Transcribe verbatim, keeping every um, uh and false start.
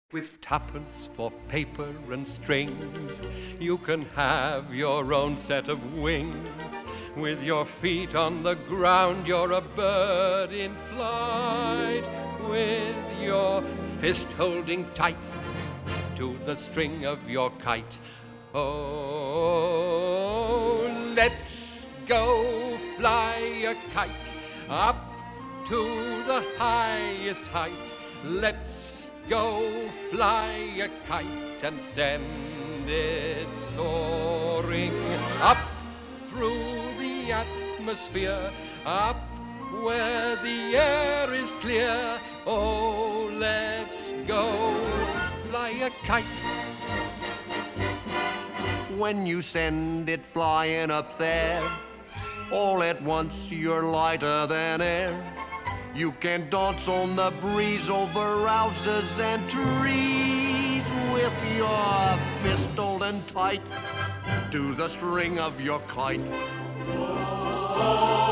With tuppence for paper and strings, you can have your own set of wings. With your feet on the ground, you're a bird in flight. With your fist holding tight to the string of your kite. Oh, let's go fly a kite up to the highest height. Let's go fly a kite and send it soaring up through the atmosphere, up where the air is clear. Oh, let's go fly a kite. When you send it flying up there, all at once you're lighter than air. You can dance on the breeze over houses and trees with your fist holding tight to the string of your kite. Oh.